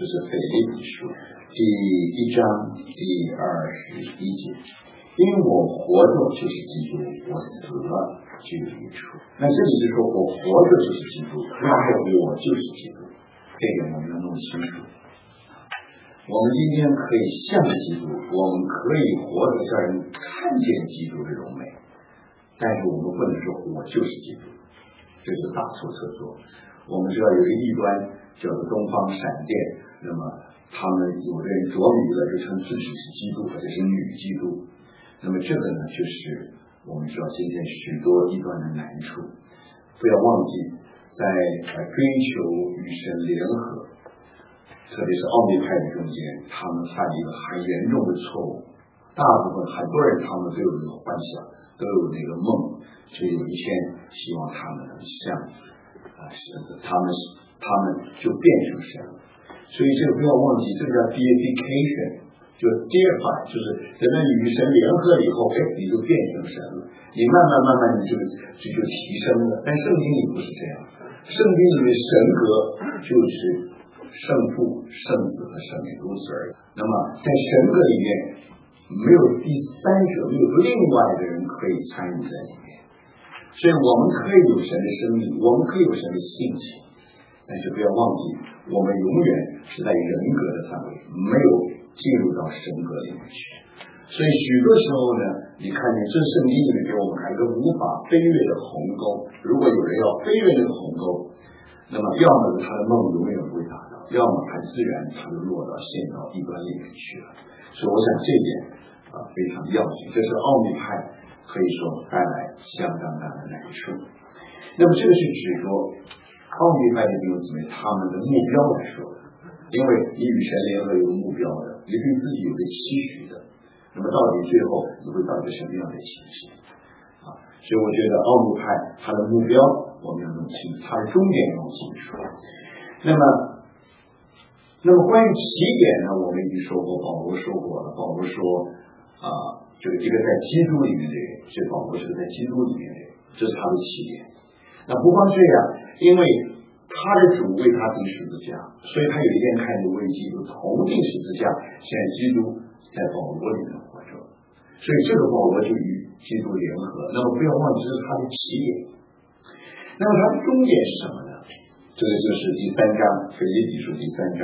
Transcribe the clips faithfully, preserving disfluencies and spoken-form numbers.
这是腓立比书第一章第二十一节。因为我活着就是基督，我死了就有益处。那这里是说我活着就是基督，然后我就是基督，这个我们要弄清楚。我们今天可以像基督，我们可以活着让人看见基督的荣美，但是我们不能说我就是基督，这是大错特错。我们知道有一个异端叫做东方闪电，那么他们有的人着迷了，就称自己是基督或者是女基督。那么这个呢，就是我们知道今天许多异端的难处。不要忘记，在追求与神联合，特别是奥秘派的中间，他们犯了一个很严重的错误。大部分很多人他们都有那个幻想，都有那个梦，就有一天希望他们能像啊，是的，他们他们就变成神了。所以这个不要忘记，这个叫 deification。就 deify， 就是人们与神联合了以后，哎，你就变成神了，你慢慢慢慢你就就就提升了。但圣经里不是这样，圣经里面神格就是圣父、圣子和圣灵，如此而已。那么在神格里面，没有第三者，没有另外的人可以参与在里面，所以我们可以有神的生命，我们可以有神的性情，但是不要忘记，我们永远是在人格的范围，没有进入到神格里面去。所以许多时候呢，你看见这圣经里面给我们还有一个无法飞跃的鸿沟，如果有人要飞跃那个鸿沟，那么要么他的梦永远不会达到，要么很自然他就落到陷到异端里面去了。所以我想这一点啊非常要紧，这是奥秘派可以说带来相当大的难处。那么这个是指着奥秘派的弟兄姊妹他们的目标来说的，因为你与神联合有目标的，你对自己有个期许的，那么到底最后你会到一个什么样的情形啊？所以我觉得奥秘派他的目标我们要弄清楚，他的终点要弄清楚。那么那么关于起点呢，我们已经说过，保罗说过了，保罗说啊，就是一个在基督里面的人，所以保罗是在基督里面的人，这是他的起点。那不光这样，因为他的主为他钉十字架，所以他有一天开始为基督同钉十字架，现在基督在保罗里面活着，所以这个保罗就与基督联合。那么不要忘记这是他的起点。那么他的终点是什么呢？这个就是第三章，腓立比书第三章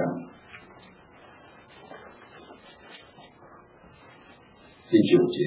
第九节，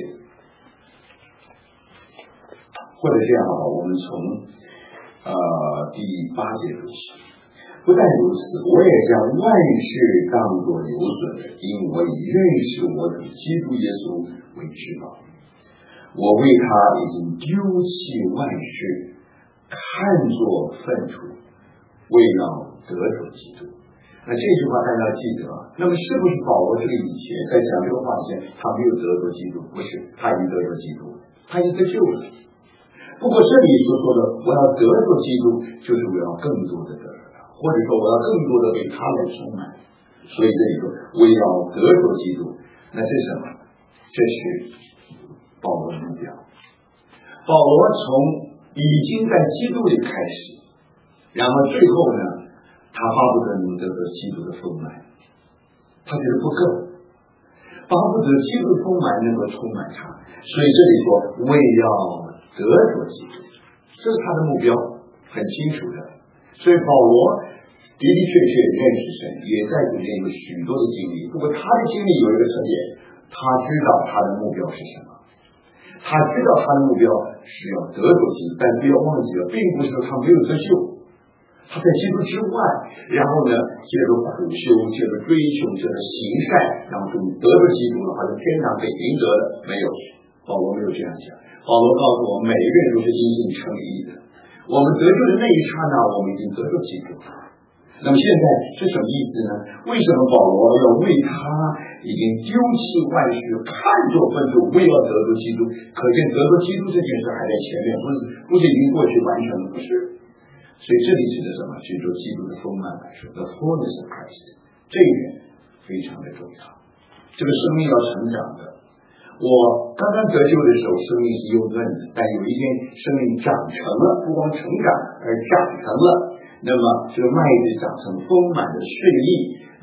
或者这样吧，我们从呃第八节读起。不但如此，我也将万事当作有损的，因我以认识我主基督耶稣为至宝。我为他已经丢弃万事，看作粪土，为要得着基督。那这句话大家要记得，那么是不是保罗这个以前在讲这个话以前他没有得着基督？不是，他已经得着基督，他已经得救了。不过这里所说的我要得着基督，就是我要更多的得着他，或者说我要更多的为他来充满。所以这里说我要得着基督，那是什么？这是保罗的目标。保罗从已经在基督里开始，然后最后呢，他巴不得能得到基督的丰满，他觉得不够，巴不得基督丰满能够充满他，所以这里说为要得着基督，这是他的目标，很清楚的。所以保罗的的确确认识神，也在中间有许多的经历。不过他的经历有一个特点，他知道他的目标是什么，他知道他的目标是要得着基督，但不要忘记了，并不是说他没有得救，他在基督之外，然后呢，借着苦修，借着追求，借着行善，然后就得着基督了，好像天堂被赢得了。没有，保罗没有这样讲。保罗告诉我们，每一个人都是因信称义的。我们得救的那一刹那，我们已经得着基督。那么现在是什么意思呢？为什么保罗要为他已经丢弃万事，看作粪土，为要得着基督？可见得着基督这件事还在前面，不是不是已经过去完成了，不是。所以这里指的什么？是说基督的丰满来说 ，the fullness of Christ， 这一点非常的重要。这个生命要成长的。我刚刚得救的时候，生命是幼嫩的，但有一天生命长成了，不光成长，而长成了。那么这个麦子长成丰满的穗粒，那么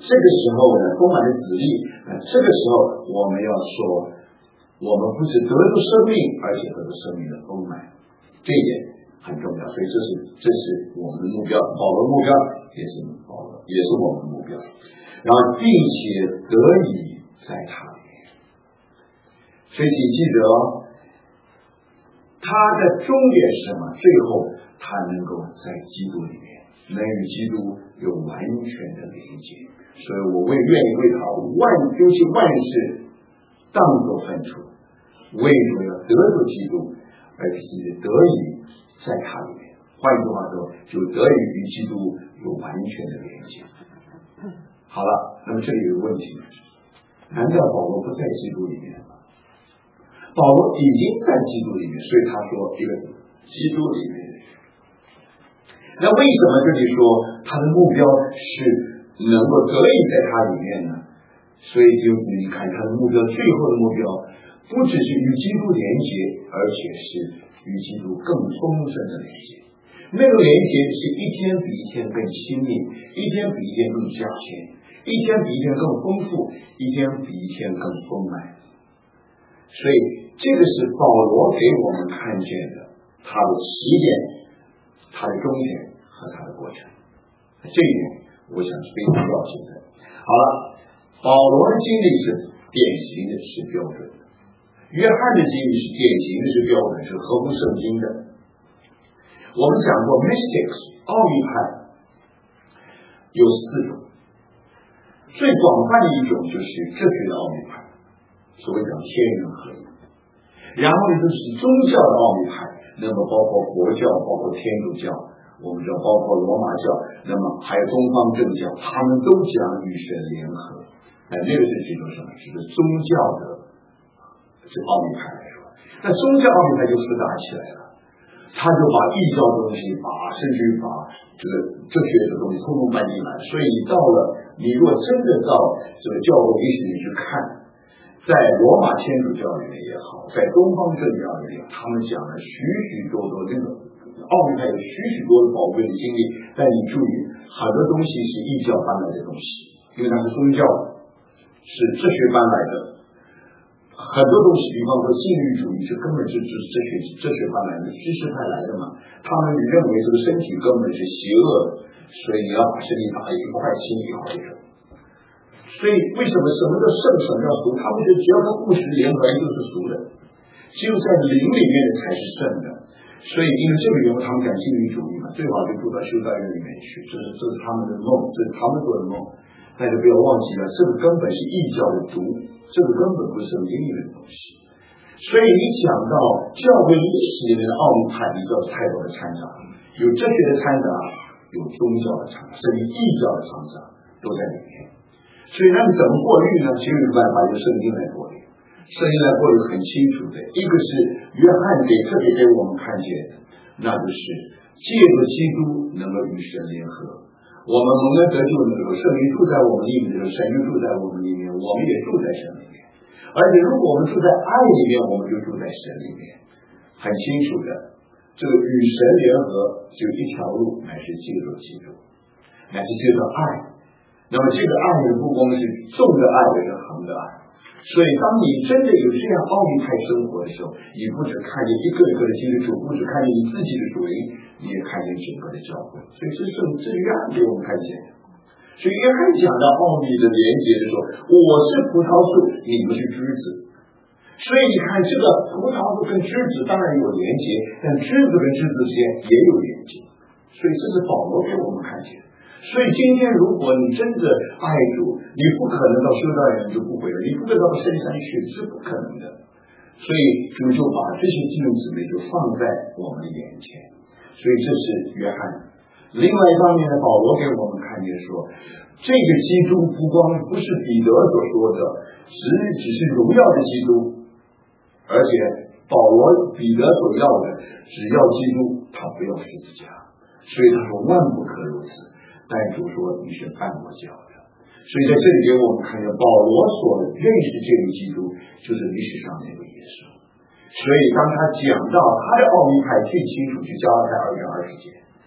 这个时候呢，充满了子力。那这个时候我们要说，我们不是得着生命，而且得着生命的丰满，这一点很重要。所以这是这是我们的目标，保罗目标也是保罗，也是我们的目标。然后并且得以在他里面，所以请记得哦，他的终点是什么？最后他能够在基督里面，能与基督有完全的连接。所以我为愿意为他万丢弃万事当作粪土，为了要得着基督，而且得以在他里面。换句话说，就得以与基督有完全的连接。好了，那么这里有个问题，难道保罗不在基督里面吗？保罗已经在基督里面，所以他说这个基督里面。那为什么这里说他的目标是能够得以在他里面呢？所以就是你看他的目标，最后的目标不只是与基督连接，而且是与基督更丰盛的连接。那个连接是一天比一天更亲密，一天比一天更加深，一天比一天更丰富，一天比一天更丰满。所以这个是保罗给我们看见的他的起点、他的终点和他的过程。这一点我想是非常要紧的。好了，保罗的经历是典型的，是标准的；约翰的经历是典型的，是标准，是合乎圣经的。我们讲过 mystics 奥秘派有四种，最广泛的一种就是哲学的奥秘派，所谓讲天人合一。然后呢，就是宗教的奥秘派，那么包括佛教，包括天主教，我们知道包括罗马教，那么还有东方正教，他们都讲与神联合。哎，那个是指的什么？指的宗教的这奥秘派来说，那宗教奥秘派就复杂起来了。他就把异教的东西，把甚至于把这个哲学的东西通通搬进来。所以你到了，你如果真的到这个教会历史里去看，在罗马天主教里面也好，在东方正教里面，他们讲了许许多多这个奥秘派有许许多的宝贵的经历。但你注意，很多东西是异教搬来的东西，因为它是宗教，是哲学搬来的。很多东西，比方说禁欲主义，是根本是哲学哲学派来的，知识派来的嘛。他们认为这个身体根本是邪恶的，所以你要把身体打一块，心一块的。所以为什么什么叫圣，什么叫俗？他们觉得只要跟物质联合就是俗的，只有在灵里面的才是圣的。所以因为这个缘故，他们讲禁欲主义嘛，最好就住到修道院里面去，这是这是他们的梦，这是他们做的梦。大家不要忘记了，这个根本是异教的毒，这个根本不是圣经里面的东西。所以你讲到教会历史里面的奥秘派，你就要太多的掺杂，有哲学的掺杂，有宗教的掺杂，甚至异教的掺杂都在里面。所以那你怎么过滤呢？只有一个办法，由圣经来过滤。圣经来过滤很清楚的，一个是约翰给特别给我们看见的，那就是借着基督能够与神联合。我们蒙恩得救的时候，圣灵住在我们里面的时候，神就住在我们里面，我们也住在神里面。而且如果我们住在爱里面，我们就住在神里面。很清楚的，这个与神联合就一条路，乃是借助基督，乃是借助爱。那么这个爱呢，不光是纵的爱，也是横的爱。所以当你真的有这样奥秘派生活的时候，你不只看见一个一个的基督徒，不只看见你自己的主灵，你也看见整个的教会。所以这是这是约翰给我们看见的。所以约翰讲到奥秘的连接的时候，我是葡萄树，你们是枝子。所以你看这个葡萄树跟枝子当然有连接，但枝子跟枝子之间也有连接。所以这是保罗给我们看见的。所以今天如果你真的爱主，你不可能到修道院就不回来，你不可能到圣山去，是不可能的。所以主就把这些弟兄姊妹就放在我们的眼前。所以这是约翰。另外一方面呢，保罗给我们看见说，这个基督不光不是彼得所说的只只是荣耀的基督，而且保罗彼得所要的只要基督，他不要十字架。所以他说万不可如此。但主说你是伴我教的，所以在这里给我们看见保罗所认识这个基督就是历史上那个耶稣。所以当他讲到他的奥秘派最清楚，就加拉太二章二十节，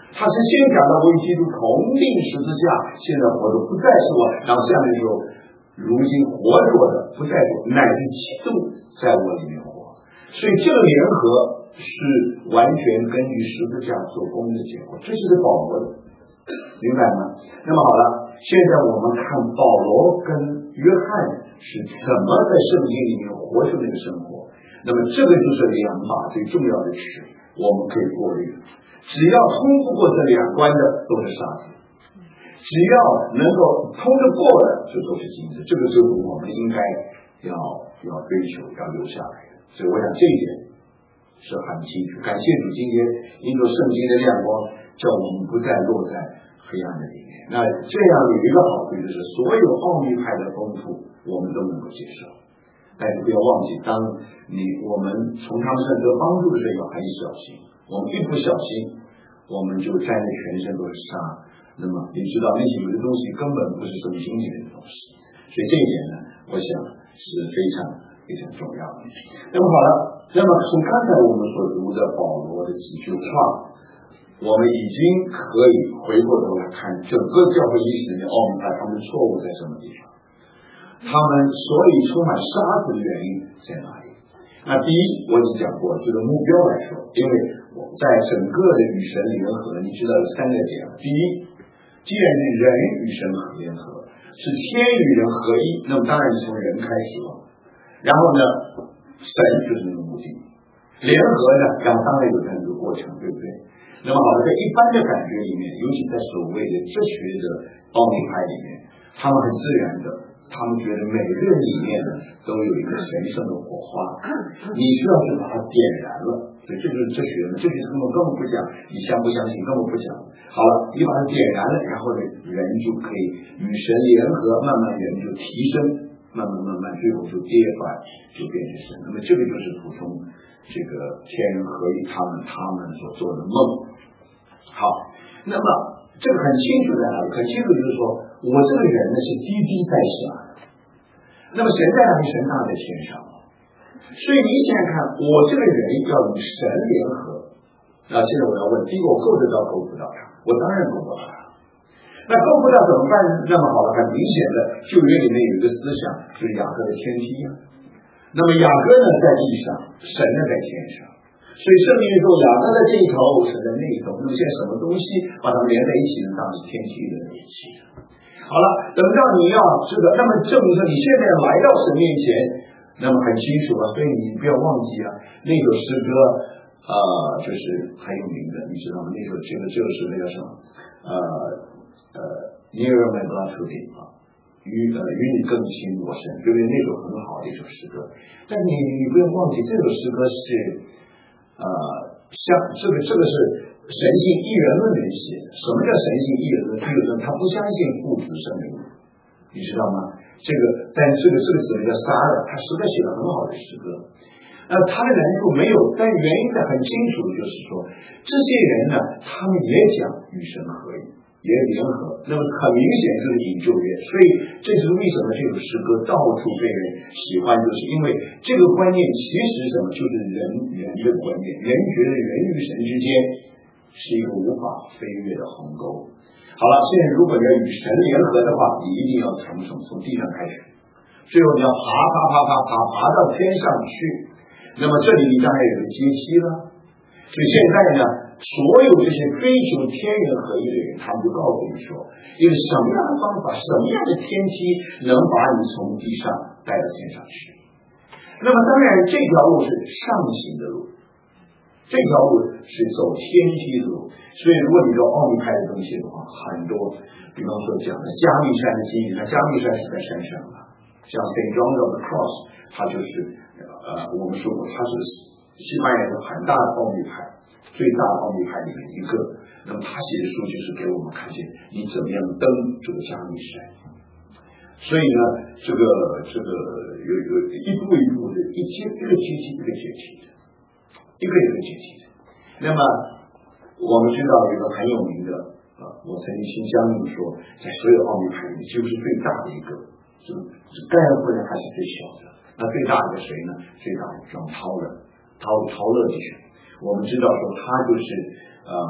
他是先讲到我与基督同定十字架，现在活着不再是我，然后下面说如今活着的不再我，乃是基督在我里面活。所以这个联合是完全根据十字架做工的结果，这是个保罗的，明白吗？那么好了，现在我们看保罗跟约翰是怎么在圣经里面活出那个生活。那么这个就是两把最重要的尺，我们可以过滤。只要通不过这两关的都是沙子，只要能够通得过的就都是金子。这个时候我们应该要要追求，要留下来的。所以我想这一点是很清楚。感谢主，今天因着圣经的亮光，叫我们不再落在黑暗的里面。那这样有一个好处就是，所有奥秘派的丰富我们都能够接受。但是不要忘记，当你我们从他们身上得帮助的时候，要很小心。我们一不小心，我们就沾得全身都是沙。那么你知道那些有的东西根本不是圣经里面的东西，所以这一点呢，我想是非常非常重要的。那么好了，那么从刚才我们所读的保罗的几句话，我们已经可以回过头来看整个教会历史里面奥秘派他们的错误在什么地方，他们所以充满沙子的原因在哪里？那第一，我已经讲过，这个目标来说，因为我在整个的与神联合，你知道有三个点。第一，既然是人与神联合，是天与人合一，那么当然是从人开始了。然后呢，神就是那个目的，联合呢，然后当然有这样一个过程，对不对？那么好了，在一般的感觉里面，尤其在所谓的哲学的奥秘派里面，他们很自然的，他们觉得每个人里面呢都有一个神圣的火花，你需要去把它点燃了。所以这就是哲学呢，哲学根本根本不讲你相不相信，根本不讲。好了，你把它点燃了，然后呢，人就可以与神联合，慢慢人就提升，慢慢慢慢最后就跌反，就变成神。那么这个就是普通这个天人合一他们他们所做的梦。好，那么这个很清楚在哪里？很清楚就是说，我这个人呢是低低在下的，那么神在哪里？神大在天上。所以你想想看，我这个人要与神联合，那现在我要问，第一个我够得到够不到他？我当然够不到他。那够不到怎么办呢？那么好了，很明显的，旧约里面有一个思想，就是雅各的天梯啊。那么雅各呢在地上，神呢在天上。所以圣经说雅各在这一头，神在那一头。那么现在什么东西把它们连在一起呢？当你天梯的在一起。好了，等到你要这个，那么证明说你现在来到神面前，那么很清楚了。所以你不要忘记啊，那首诗歌呃就是很有名的，你知道吗？那首这个这个是那个什么呃呃 Nearer My Blood to Thee 啊，与呃与你更亲我神，对不对？那首很好的一首诗歌。但是你你不要忘记，这首诗歌是呃像这个这个是神性一元论的写的。什么叫神性一元论？就是说他不相信父子圣灵，你知道吗？这个但这个这个只能叫撒了，他实在写了很好的诗歌。那他的难处没有，但原因是很清楚，就是说这些人呢，他们也讲与神合一，也联合，那么很明显就是引旧约。所以这是为什么这首诗歌到处被人喜欢，就是因为这个观念其实什么，就是人人的观念，人觉得人与神之间是一个无法飞越的鸿沟。好了，现在如果你要与神联合的话，你一定要从什么？从地上开始，最后你要爬爬爬爬爬爬到天上去。那么这里你当然有个阶梯了。所以现在呢，所有这些追求天人合一的人，他们就告诉你说，一个什么样的方法，什么样的天梯能把你从地上带到天上去。那么当然这条路是上行的路，这条路是走天梯的路。所以如果你说奥秘派的东西的话，很多比方说讲的加密山的经历，那加密山是在山上的，像 Saint John of the Cross， 它就是呃我们说过，它是西班牙的很大的奥秘派，最大的奥秘派里面一个。那么他写的书就是给我们看见你怎么样登这个加密山。所以呢，这个这个有有一步一步的，一阶一个阶梯一个阶梯的，一个一个阶梯的。那么我们知道有一个很有名的啊，我曾经听江宁说，在所有奥秘派里面就是最大的一个，这个盖尔夫人还是最小的。那最大的谁呢？最大的张涛了，陶陶乐弟兄。我们知道说他就是呃呃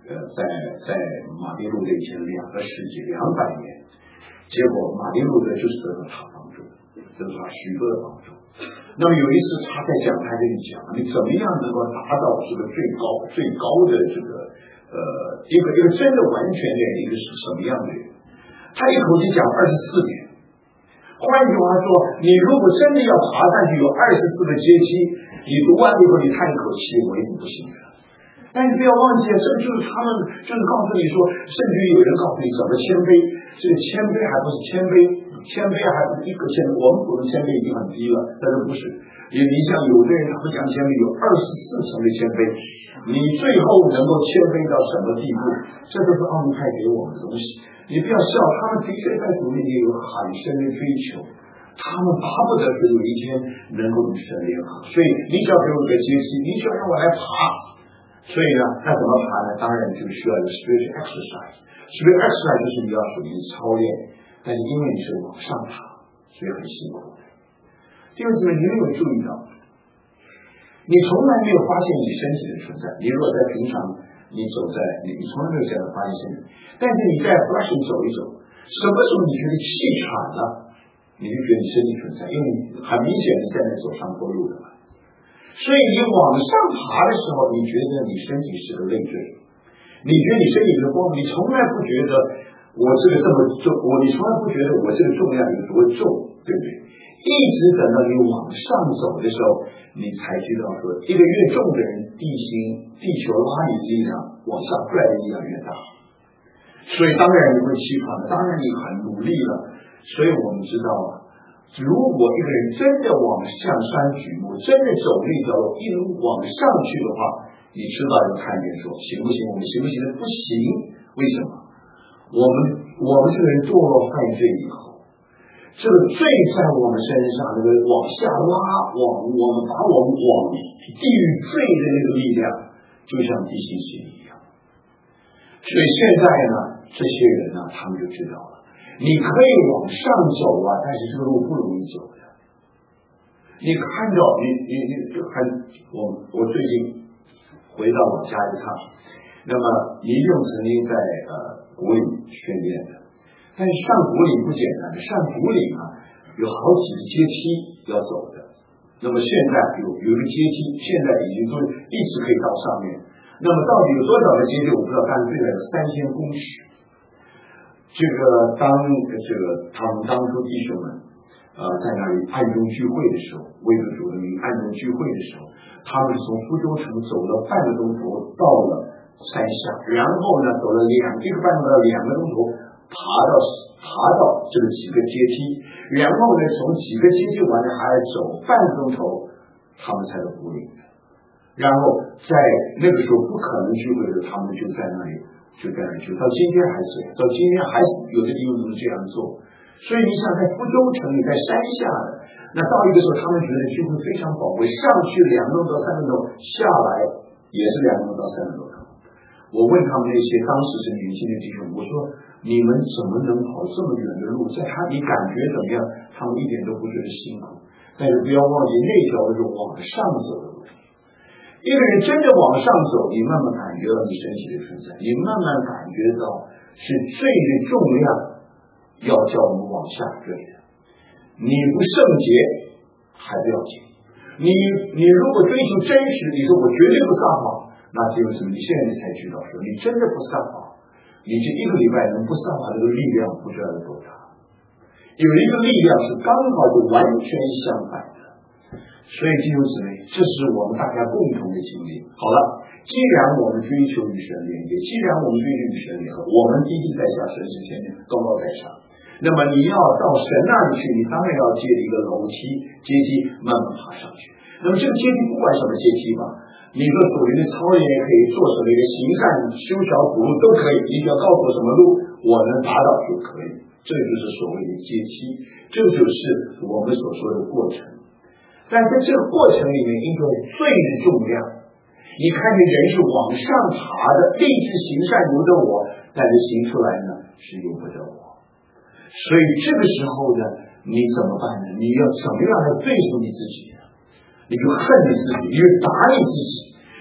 呃，在在马丁路德以前两个世纪两百年，结果马丁路德就是得到他帮助，得到他许多的帮助。那么有一次他在讲台这里讲，你怎么样能够达到这个最高最高的这个呃一个一个真的完全的一个是什么样的人？他一口气讲二十四年。换句话说，你如果真的要爬上去有二十四个阶梯，你读完以后你叹一口气，我一定不行的。但是不要忘记，这就是他们就是告诉你说，甚至于有人告诉你怎么谦卑，这个谦卑还不是谦卑，谦卑还不是一个谦卑，我们普通谦卑已经很低了，但是不是？因为你像有的人他不讲谦卑，有二十四层的谦卑，你最后能够谦卑到什么地步？这都是奥秘派给我们的东西。你不要笑，他们的确在主里也有很深的追求，他们巴不得是有一天能够与神联合，所以你只要给我一个阶梯，你只要让我来爬。所以呢，那怎么爬呢？当然就需要一个 spiritual exercise。spiritual exercise 就是你要属于操练，但是因为你是往上爬，所以很辛苦。弟兄姊妹，你有没有注意到，你从来没有发现你身体的存在？你如果在平常，你走在你，你从来没有这样发现身体，但是你在 brushing 走一走，什么时候你觉得气喘了，你就觉得你身体存在，因为很明显你在那走上坡路的嘛。所以你往上爬的时候，你觉得你身体是个累赘，你觉得你身体是个光，你从来不觉得我这个这么重，我你从来不觉得我这个重量有多重，对不对？一直等到你往上走的时候，你才知道说，一个越重的人，地心地球拉你的力量往下拽的力量越大，所以当然你会气喘的，当然你很努力了。所以我们知道啊，如果一个人真的往向山举目，真的走那条路一路往上去的话，你知道就看见说行不行？我们行不行？不行。为什么？我们我们这个人堕落犯罪以后，这个罪在我们身上那个往下拉，往我们把我们往地狱罪的那个力量，就像地心吸力一样。所以现在呢，这些人呢，他们就知道了。你可以往上走啊，但是这个路不容易走的。你看到你你你很我我最近回到我家一趟，那么你用曾经在呃古岭训练的，但是上古岭不简单，上古岭啊有好几个阶梯要走的。那么现在有有一个阶梯，现在已经都一直可以到上面。那么到底有多少个阶梯我不知道，但是最少有三千公尺。这个当这个他们当初弟兄们呃在那里暗中聚会的时候，为了主的名暗中聚会的时候，他们从福州城走了半个钟头到了山下，然后呢走了两一个半个两个钟头爬到爬到这个几个阶梯，然后呢从几个阶梯完了还要走半个钟头，他们才到古岭的。然后在那个时候不可能聚会的，他们就在那里就在那里就到今天还是到今天还是有的地方都是这样做。所以你想在福州城里在山下的，那到一个时候他们觉得聚会非常宝贵，上去两个钟到三个钟，下来也是两个钟到三个钟头。我问他们那些当时是年轻的弟兄，我说你们怎么能跑这么远的路，在他你感觉怎么样？他们一点都不觉得辛苦，但是不要忘记那条路是往上走的路。一个人真的往上走，你慢慢感觉到你身体的存在，你慢慢感觉到是罪的重量要叫我们往下坠的。你不圣洁还不要紧，你你如果追求真实，你说我绝对不撒谎，那就是你现在才知道说你真的不撒谎，你这一个礼拜能不撒谎这个力量不知道有多大。有一个力量是刚好就完全相反的。所以弟兄姊妹，这是我们大家共同的经历。好了，既然我们追求与神连接，既然我们追求与神联合，我们低低在下，神是天天高高在上。那么你要到神那里去，你当然要借着一个楼梯阶梯慢慢爬上去。那么这个阶梯不管什么阶梯吧，你说属灵的操练也可以，做什么一个行善修小补路都可以，你只要告诉我什么路我能达到就可以。这就是所谓的阶梯，这就是我们所说的过程。但在这个过程里面，因为罪的重量，你看见人是往上爬的，立志行善由得我，但是行出来呢是由不得我。所以这个时候呢，你怎么办呢？你要怎么样来对付你自己呢？你就恨你自己，你就打你自己，你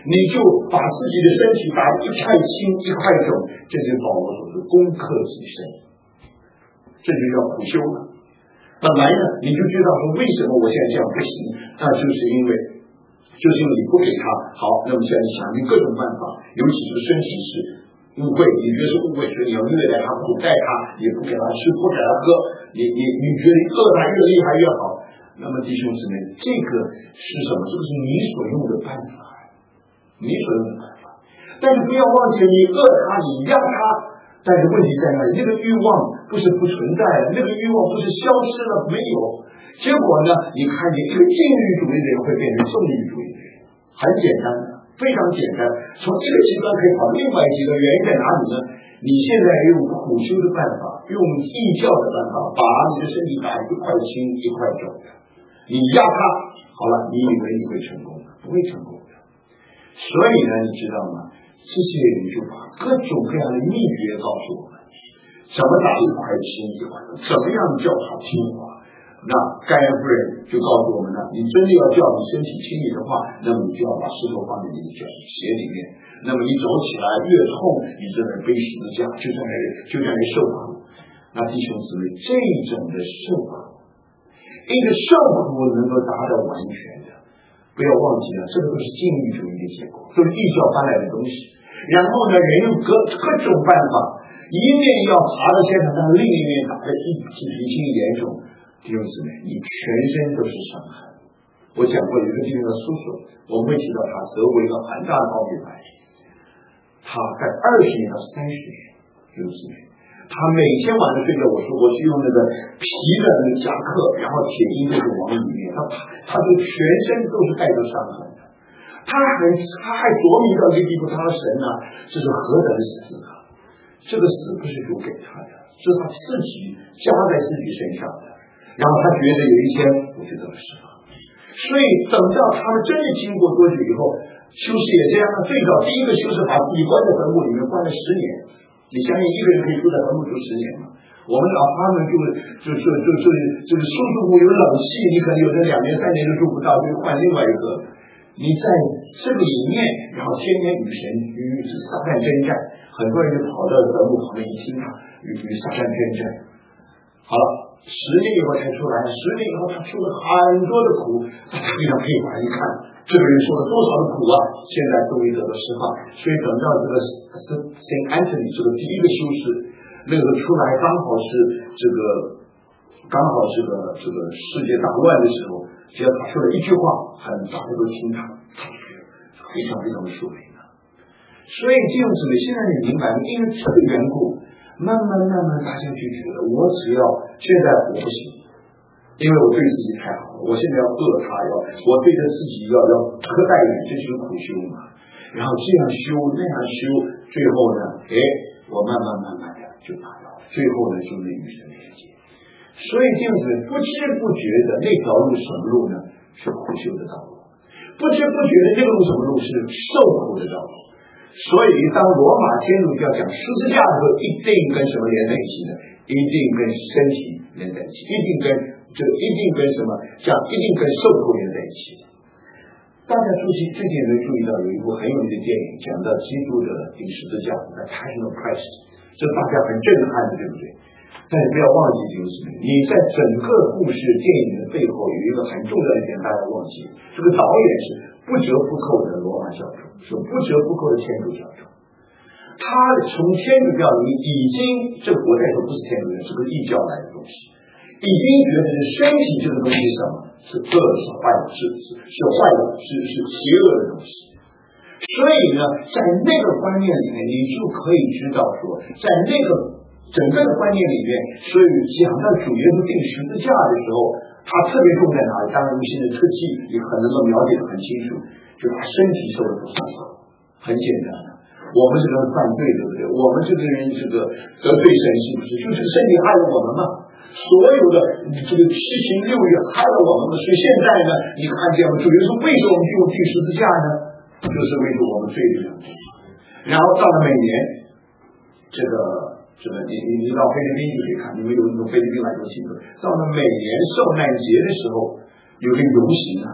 你就把自己的身体打得一块轻一块重，这就是保罗说的攻克己身，这就叫苦修了。本来呢，你就知道说为什么我现在这样不行，那就是因为就是因为你不给他好，那么现在想尽各种办法，尤其是身体是误会，你觉得是误会，所以你要虐待他、苦待他，也不给他吃，不给他喝，你你你觉得饿他越厉害越好。那么弟兄姊妹，这个是什么？这个是你所用的办法，你所用的办法。但是不要忘记，你饿他，你压他，但是问题在哪里？那个欲望不是不存在的，那个欲望不是消失了没有。结果呢，你看见一个禁欲主义的人会变成纵欲主义的人，很简单的，非常简单。从一个极端可以跑到另外一个极端，原因在哪里呢？你现在用苦修的办法，用异教的办法，把你的身体打一块轻一块重的，你压他，好了，你以为你会成功的，不会成功的。所以呢，你知道吗？这些人就把各种各样的秘诀告诉我们，怎么打一块轻一块重，怎么样叫他听话。那盖恩夫人就告诉我们了，你真的要叫你身体轻盈的话，那么你就要把石头放在你的脚鞋里面，那么你走起来越痛，你就在背十字架，就在那里就在那里受苦。那弟兄姊妹，这种的受苦，一个受苦能够达到完全的，不要忘记了，这个都是禁欲主义的结果，都是异教搬来的东西。然后呢，人用各各种办法，一面要爬到天上，但另一面打得一脾气严重。弟兄姊妹，你全身都是伤痕。我讲过有一个地方的叔叔，我们会提到他得过一个很大的奥秘牌，他在二十年到三十年，弟兄姊妹，他每天晚上睡觉，我说我是用那个皮的那个夹克，然后铁钉就是往里面，他他就全身都是带着伤痕的。他很他还琢磨到一个地步，他说神啊，这是何等的死啊！这个死不是主给他的，是他自己加在自己身上的。然后他觉得有一天我就得了释放，所以等到他们真的经过多久以后，修士也这样。最早第一个修士把自己关在坟墓里面关了十年，你相信一个人可以住在坟墓住十年吗？我们老他们就就就就就就是舒舒服服有冷气，你可能有的两年三年都住不到，就换另外一个。你在这个里面，然后天天与神与撒旦征战，很多人就跑到坟墓旁边一听啊，与与撒旦征战。好了，十年以后才出来，十年以后他受了很多的苦，他非常佩服。一看这个人受了多少的苦啊，现在终于得到释放。所以等到这个Saint Anthony这个第一个修士那个出来，刚好是这个刚好这个这个世界大乱的时候，只要他说了一句话，很大家都听他，非常非常的受灵啊。所以这样子呢，现在你明白了，因为这个缘故，慢慢慢慢大家就觉得，我只要现在我不行，因为我对自己太好了，我现在要饿他，要我对着自己要要苛待一点，这就是苦修嘛。然后这样修那样修，最后呢，哎，我慢慢慢慢的就达到了，最后呢就能与神连接。所以这样子不知不觉的那条路什么路呢？是苦修的道路。不知不觉的这个路什么路？是受苦的道路。所以当罗马天主教讲十字架的时候，一定跟什么连在一起呢？一定跟身体连在一起，一定跟这一定跟什么讲？一定跟受苦连在一起。大家最近最近有没有注意到有一部很有名的电影，讲到基督的钉十字架的 Passion of Christ， 这大家很震撼的，对不对？但是不要忘记，就是你在整个故事电影的背后有一个很重要的点，大家忘记，这个导演是不折不扣的罗马教徒，是不折不扣的天主教徒。他从天主教里已经，这个我再说不是天主教，是个异教来的东西，已经觉得是身体这个东西是什么？是恶是坏的，是是是坏的，是是邪恶的东西。所以呢，在那个观念里面，你就可以知道说，在那个整个的观念里面，所以讲到主耶稣钉十字架的时候，他特别重在哪里？当然，我们现在特技也很能够了解得很清楚，就他身体受了多少苦，很简单的。我们这个人犯罪，对不对？我们这个人这个得罪神，是不是？就是身体害了我们嘛。所有的这个七情六欲害了我们嘛。所以现在呢，你看见吗？主耶稣为什么用钉十字架呢？就是为了我们罪的缘故。然后到了每年，这个这个你你你到菲律宾就可以看，你们有那种菲律宾来游行的，到了每年受难节的时候，有个游行啊，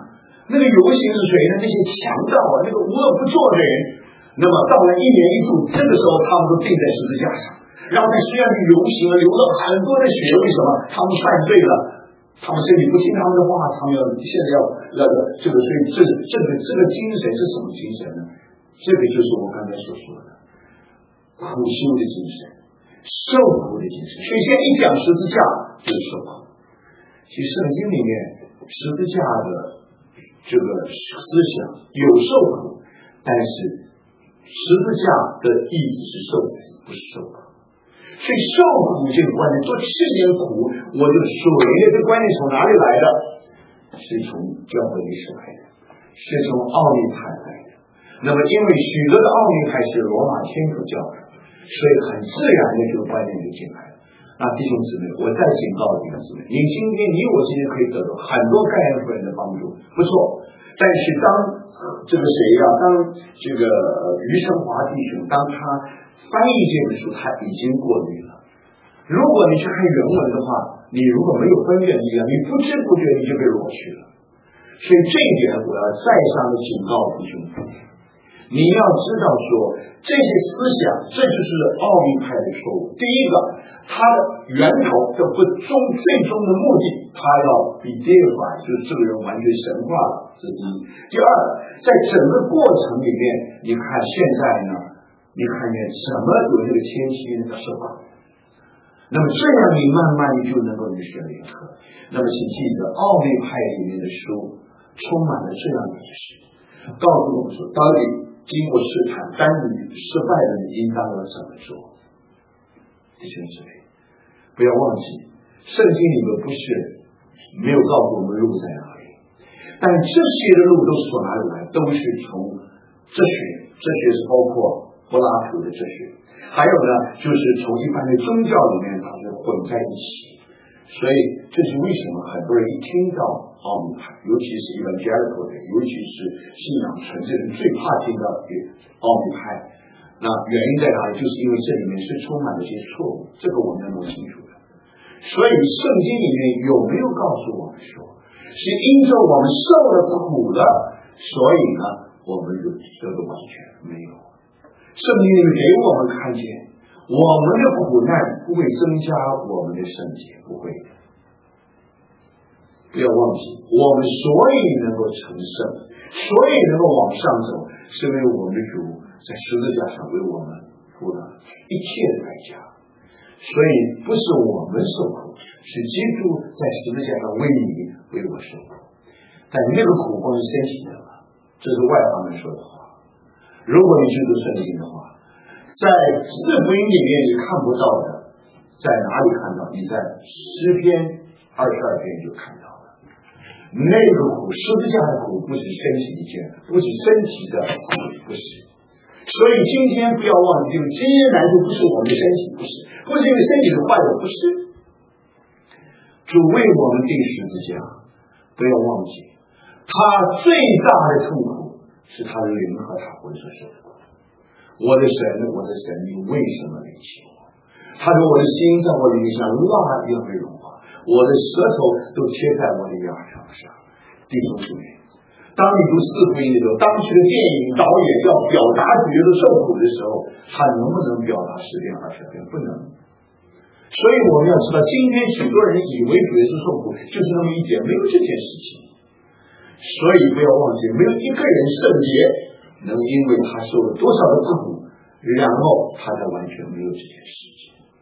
那个游行是谁呢？那些强盗啊，那个无恶不作的人。那么到了一年一度，这个时候他们都钉在十字架上，然后在西安去游行了，流了很多的血。为什么？他们犯罪了，他们身体不听他们的话，他们要现在要要这个，所以这这个这个精神是什么精神呢？这个就是我刚才所说的苦修的精神，受苦的精神。所以现在一讲十字架就是受苦。其实圣经里面十字架的这个思想有受苦，但是十字架的意思是受死，不是受苦。所以受苦这个观念，做这点苦，我就水的这观念从哪里来的？是从教会历史来的，是从奥秘派来的。那么因为许多的奥秘派是罗马天主教的，所以很自然的这个观念就进来了。那弟兄姊妹，我再警告弟兄姊妹，你今天你我今天可以得到很多概念夫人的帮助，不错。但是当这个谁呀、啊？当这个余生华弟兄，当他翻译这本书，他已经过滤了。如果你去看原文的话，你如果没有分辨力量，你不知不觉你就被裸去了。所以这一点我要再三的警告弟兄姊妹，你要知道说这些思想，这就是奥秘派的错误。第一个，它的源头这不终最终的目的，它要比第二法，就是这个人完全神化了，这是第一。第二，在整个过程里面，你看现在呢，你看见什么有这个谦虚那个受苦，那么这样你慢慢你就能够与神联合。那么请记得，奥秘派里面的书充满了这样的知识，告诉我们说，到底经过试探，当你失败了，你应当要怎么做？弟兄姊妹，不要忘记，圣经里面不是没有告诉我们路在哪里，但这些的路都是从哪里来？都是从哲学，哲学是包括柏拉图的哲学，还有呢，就是从一般的宗教里面把它混在一起。所以这是为什么很多人一听到奥秘派，尤其是evangelical的，尤其是信仰纯正的人，最怕听到奥秘派。那原因在哪里？就是因为这里面是充满了一些错误，这个我们要弄清楚的。所以圣经里面有没有告诉我们说，是因着我们受了苦了，所以呢，我们就得到完全？没有。圣经里面给我们看见，我们的苦难不会增加我们的圣洁，不会的。不要忘记，我们所以能够成圣，所以能够往上走，是因为我们的主在十字架上为我们付了一切的代价。所以不是我们受苦，是基督在十字架上为你为我受苦。但那个苦光是身体的了，这是外行人说的话。如果你知道圣经的话，在四福音里面你看不到的，在哪里看到？你在诗篇二十二篇就看到了。那个苦，十字架的苦，不是身体一件，不是身体的苦，不是。所以今天不要忘记，这个基因难度不是我们的身体，不是，不是因为身体是坏的，不是。主为我们定十字架，不要忘记，他最大的痛苦是他的灵和他魂所受的苦。我的神，我的神，你为什么离弃我？他说我的心在我里面像蜡一样被融化，我的舌头都贴在我的牙上上。弟兄姊妹，当你读四福音的时候，当时的电影导演要表达主耶稣受苦的时候，他能不能表达十遍二十遍？不能。所以我们要知道，今天许多人以为主耶稣受苦就是那么一点，没有这件事情。所以不要忘记，没有一个人圣洁能因为他受了多少的苦，然后他才完全没有这件事情。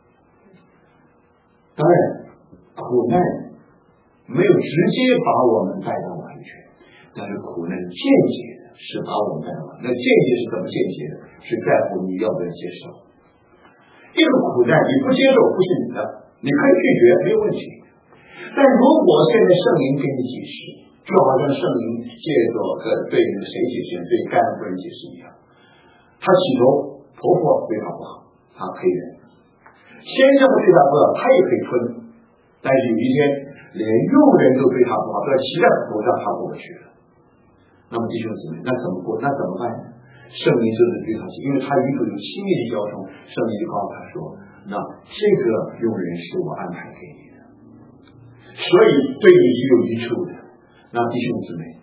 当然，苦难没有直接把我们带到完全，但是苦难间接的是把我们带到完全。那间接是怎么间接的？是在乎你要不要接受。一个苦难你不接受不是你的，你可以拒绝没有问题。但如果现在圣灵给你解释，就好像圣灵借着呃对那个谁解释，对盖恩夫人解释一样，他起头婆婆对他不好，他可以忍；先生对他不好，他也可以吞。但是有一天，连佣人都对他不好，都要骑在头上，他过不去了。那么弟兄姊妹，那怎么过？那怎么办呢？圣灵就是对他，因为他与主有亲密的交通，圣灵就告诉他说：“那这个佣人是我安排给你的，所以对你是有益处的。”那弟兄姊妹，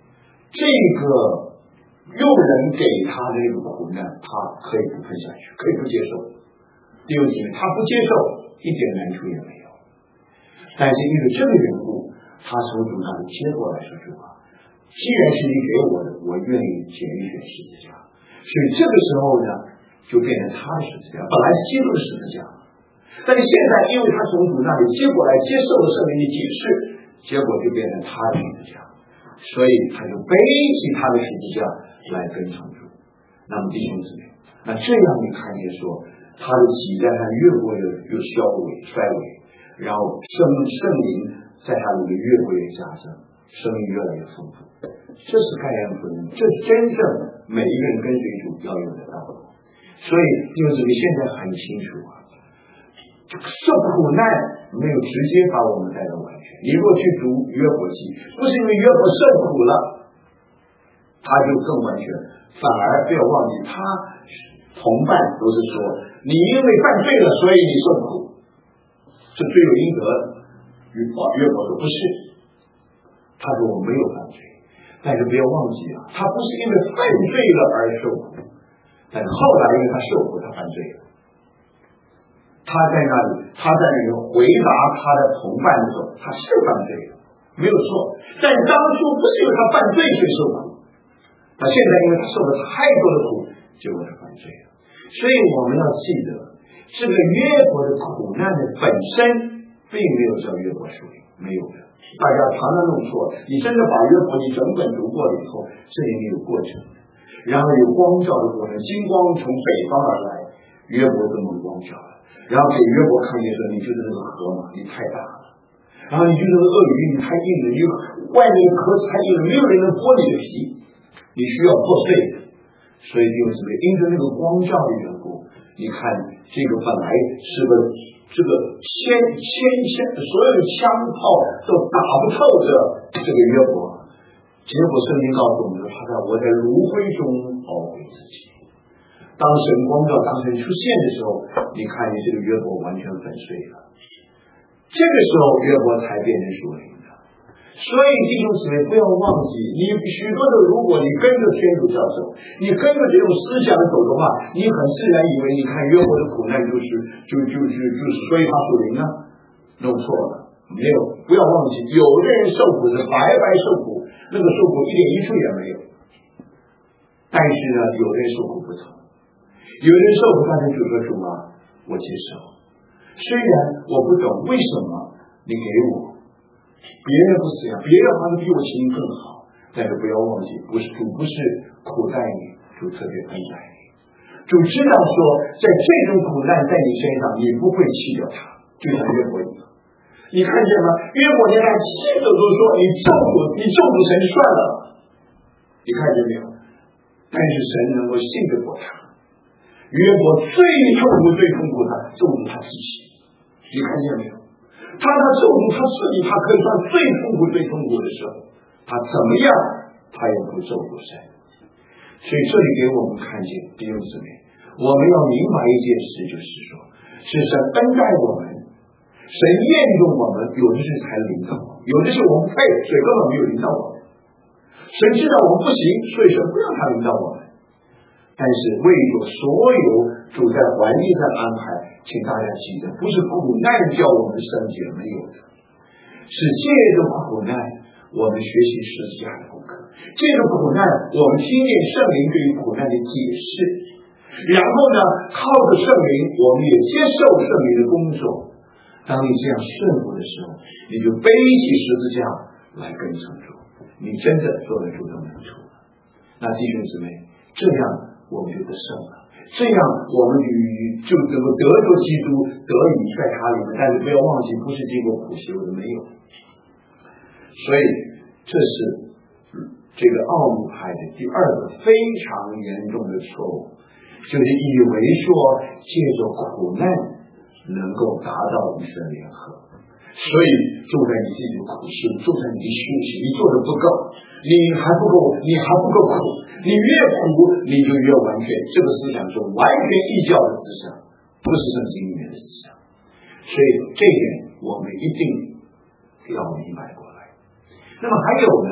这个佣人给他的这个苦难，他可以不分下去，可以不接受。弟兄姊妹，他不接受一点难处也没有。但是因为这个缘故，他从主那里接过来说：“主啊，既然是你给我的，我愿意拣选十字架。”所以这个时候呢，就变成他的十字架，本来是基督的十字架。但是现在，因为他从主那里接过来，接受了圣灵的解释，结果就变成他的十字架，所以他就背起他的十字架来跟从主。那么弟兄姊妹，那这样你看见说，他的己在他越过越越消萎衰微，然后圣圣灵在他里面越过越加增，生命越来越丰富。这是概念不一，这是真正每一个人跟随主要有的道路。所以弟兄姊妹现在很清楚啊，受苦难没有直接把我们带到完全。你若去读约伯记，不是因为约伯受苦了他就更完全，反而不要忘记他同伴都是说你因为犯罪了所以你受苦，是罪有应得。约伯说不是，他说我没有犯罪，但是不要忘记啊，他不是因为犯罪了而受苦，但是后来因为他受苦他犯罪了。他在那里，他在那里回答他的同伴的时候，他是犯罪了，没有错。但当初不是因为他犯罪所以受苦，那现在因为他受了太多的苦，结果他犯罪了。所以我们要记得，这个约伯的苦难的本身并没有叫约伯属灵，没有的。大家常常弄错，你真的把约伯你整本读过了以后，这里面有过程的，然后有光照的过程，金光从北方而来，约伯这么光照了。然后给约伯看见说，你就是那个河嘛，你太大了，然后你就是那个鳄鱼，你太硬了，你外面的壳太硬了，没有人能剥你的皮，你需要破碎的。所以弟兄姊妹，因着那个光照的缘故，你看这个本来是个这个千千千所有的枪炮都打不透的这个约伯，结果圣经告诉我们说，他在我在炉灰中熬回自己。当神光照当神出现的时候，你看见这个约伯完全粉碎了，这个时候约伯才变成属灵的。所以弟兄姊妹不要忘记，你许多的如果你跟着天主教走，你跟着这种思想走的话，你很自然以为你看约伯的苦难就是就就是就是所以他属灵呢，弄错了。没有，不要忘记，有的人受苦是白白受苦，那个受苦一点益处也没有。但是呢，有的人受苦不同。有人受苦，但是主说主啊，我接受。虽然我不懂为什么你给我，别人不这样，别人好像比我情更好，但是不要忘记，不是主不是苦待你，主特别恩待你。主知道说，在这种苦难在你身上，你不会弃掉他，就像约伯一样。你看见吗？约伯连他妻子都说你咒诅，你咒诅神算了，你看见没有？但是神能够信得过他。约伯最痛苦最痛苦的咒诅他自己，你看见没有？他他咒诅他自己，他可以算最痛苦最痛苦的时候，他怎么样他也不咒诅神。所以这里给我们看见弟兄姊妹，我们要明白一件事，就是说是神恩待我们，神验用我们，有的是才领导我们，有的是我们配，所以根本没有领导我们。神知道我们不行，所以神不让他领导我们。但是为着所有主在环境上安排，请大家记得，不是苦难叫我们圣洁，没有的，是借着苦难我们学习十字架的功课，借着苦难我们听见圣灵对于苦难的解释，然后呢靠着圣灵我们也接受圣灵的工作。当你这样顺服的时候，你就背起十字架来跟从主，你真的做得出这门徒了。那弟兄姊妹，这样我们就得胜了，这样我们与就能够得着基督，得以在他里面。但是不要忘记，不是经过苦修的，没有。所以这是这个奥姆派的第二个非常严重的错误，就是以为说借着苦难能够达到与神联合。所以住在你自己的苦修，住在你的修行，你做的不够，你还不够，你还不够苦，你越苦你就越完全。这个思想是完全异教的思想，不是圣经里面的思想。所以这一点我们一定要明白过来。那么还有呢，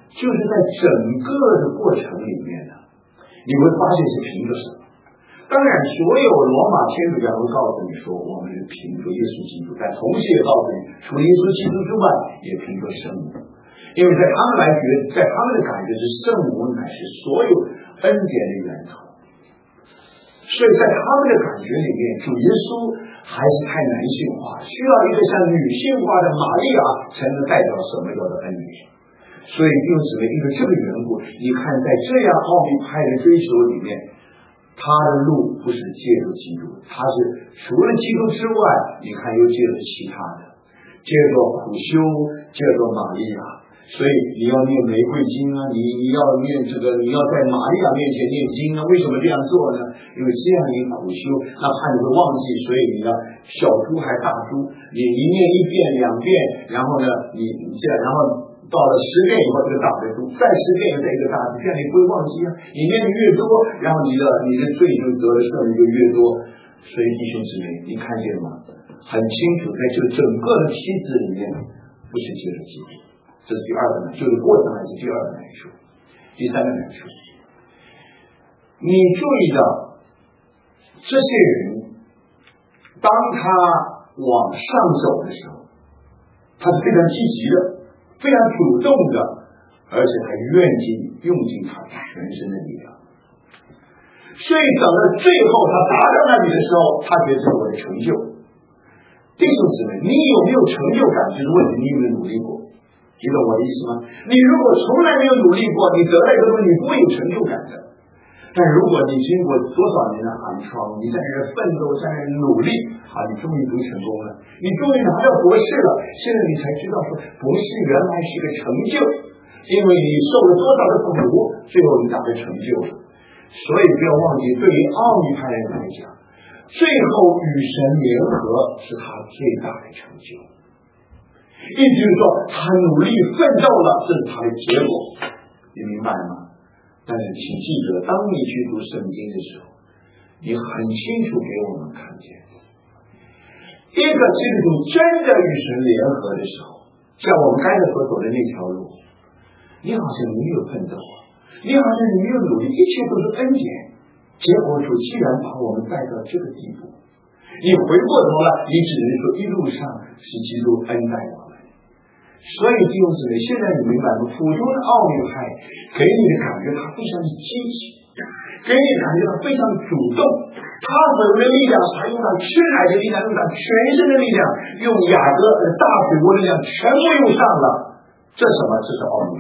就是在整个的过程里面呢，你会发现是凭着什么？当然，所有罗马天主教会告诉你说，我们是凭着耶稣基督，但同时也告诉你，除了耶稣基督之外，也凭着圣母。因为在他们来觉，在他们的感觉是圣母乃是所有恩典的源头。所以在他们的感觉里面，主耶稣还是太男性化，需要一个像女性化的玛利亚才能代表什么样的恩典。所以就只为因为这个缘故，你看在这样奥秘派的追求里面，他的路不是借着基督，他是除了基督之外，你看又借着其他的，借着苦修，借着玛利亚。所以你要念玫瑰经啊，你你要念这个，你要在玛利亚面前念经啊。为什么这样做呢？因为这样你苦修，那怕你会忘记，所以你要小珠还大珠，你一念一遍两遍，然后呢，你你这样，然后到了十遍以后这个大的珠，再十遍又再一个大珠，这样你不会忘记啊。你念的越多，然后你的你的罪就得的胜利就越多。所以弟兄姊妹，你看见吗？很清楚，在这个整个的梯子里面，不是接着基督。这是第二个难处，就是过程还是第二个难处。第三个难处，你注意到这些人，当他往上走的时候，他是非常积极的，非常主动的，而且还愿意用尽他全身的力量。所以等到最后他达到那里的时候，他觉得这是我的成就。弟兄姊妹，你有没有成就感？就是问你，你有没有努力过？记得我的意思吗？你如果从来没有努力过，你得到一个东西，你不会有成就感的。但如果你经过多少年的寒窗，你在这奋斗，在这努力，好，你终于读成功了，你终于拿到博士了。现在你才知道说，博士原来是个成就，因为你受了多少的苦，最后你达到成就了。所以不要忘记，对于奥秘派人来讲，最后与神联合是他最大的成就。意思就是说，他努力奋斗了，这是他的结果，你明白吗？但是请记得，当你去读圣经的时候，你很清楚给我们看见，一个基督徒真的与神联合的时候，像我们刚才所走的那条路，你好像没有奋斗，你好像你没有努力，一切都是恩典。结果主既然把我们带到这个地步，你回过头来，你只能说一路上是基督恩待我们。所以弟兄姊妹，现在你明白吗？普通的奥秘派给你的感觉，他非常的积极，给你的感觉他非常主动，他所有的力量，他用他吃海的力量，用他全身的力量，用雅各的大水锅的力量，全部用上了。这什么？这是奥秘派。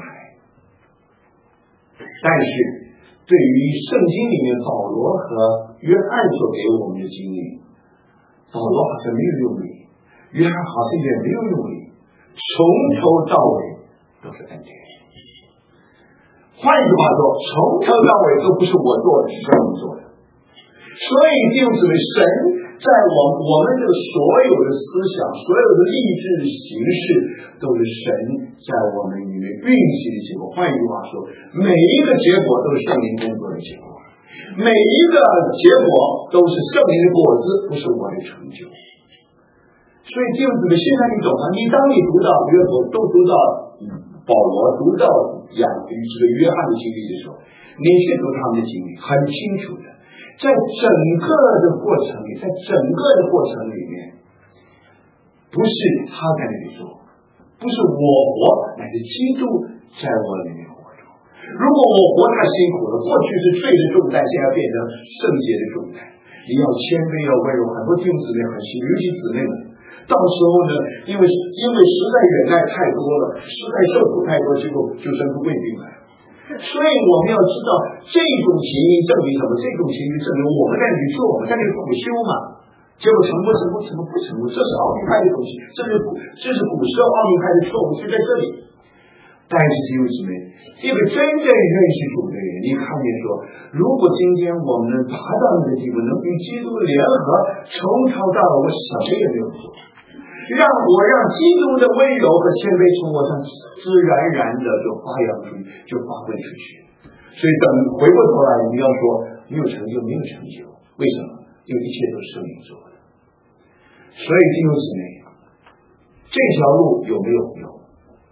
但是对于圣经里面保罗和约翰所给我们的经历，保罗好像没有用力，约翰好像也没有用力，从头到尾都是恩典。换一句话说，从头到尾都不是我做的，是神做的。所以弟兄姊妹，神在我我们这个所有的思想，所有的励志形式，都是神在我们里面运行的结果。换一句话说，每一个结果都是圣灵工作的结果，每一个结果都是圣灵的果子，不是我的成就。所以弟兄姊妹，现在你懂了，你当你读到约伯，都读到保罗，读到亚这个约翰的经历的时候，你去读他们的经历，很清楚的，在整个的过程里，在整个的过程里面，不是他在那里做，不是我活，乃是基督在我里面活着。如果我活太辛苦了，过去是罪的重担，现在变成圣洁的重担，你要谦卑，要温柔。很多弟兄姊妹很辛苦，尤其姊妹们。到时候呢，因为因为实在忍耐太多了，实在受苦太多，结果就生出胃病来。所以我们要知道，这种情形证明什么？这种情形证明我们在里做，我们在那里苦修嘛。结果成不成功，成不不成功，这是奥秘派的东西，这是古这是古时候奥秘派的错误，就在这里。但是弟兄姊妹，一个真正认识主的人，你看见说，如果今天我们能达到那个地步，能与基督联合，从头到尾我什么也没有做，让我让基督的温柔和谦卑从我上自然然的就发扬出去，就发挥出去。所以等回过头来，你要说没有成就，没有成就，为什么？因为一切都是圣灵做的。所以弟兄姊妹，这条路有没有？有。